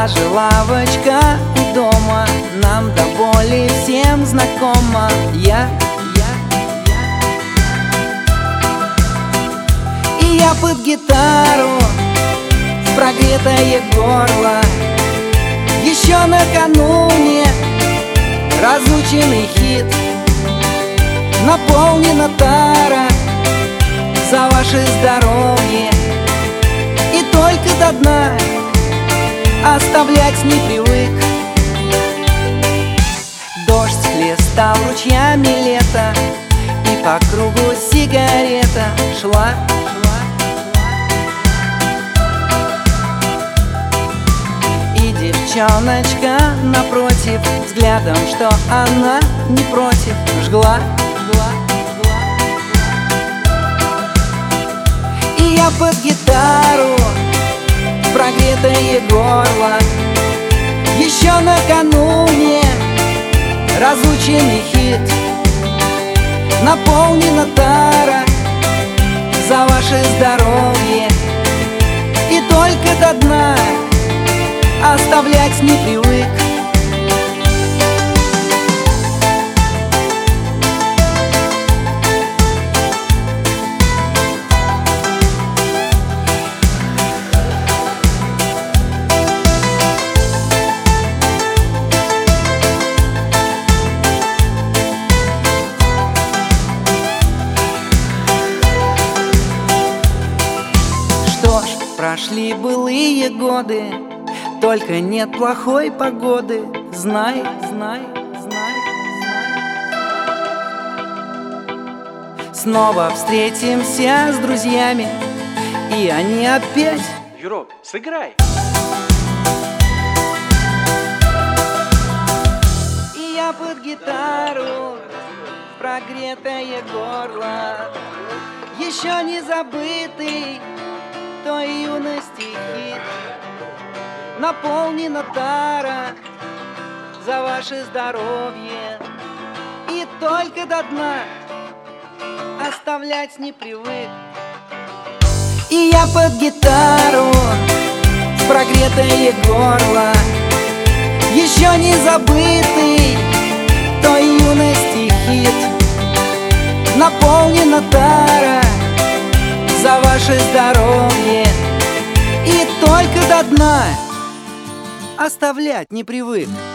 Даже лавочка у дома нам до боли всем знакома. И я под гитару в прогретое горло. Еще накануне разученный хит. Наполнена тара за ваше здоровье. И только до дна оставлять не привык. Дождь хлестал ручьями лето, и по кругу сигарета шла. И девчоночка напротив взглядом, что она не против, жгла. И я под гитару в прогретое горло. Еще накануне разученный хит. Наполнена тара за ваше здоровье. И только до дна оставлять не привык. Что ж, прошли былые годы, только нет плохой погоды. Знай, знай, знай, знай. Снова встретимся с друзьями, и они опять. Юро, сыграй. И я под гитару в прогретое горло. Еще не забытый той юности хит. Наполнена тара за ваше здоровье. И только до дна оставлять не привык. И я под гитару в прогретое горло. Еще не забытый той юности хит. Наполнена тара за ваше здоровье. И только до дна оставлять не привык.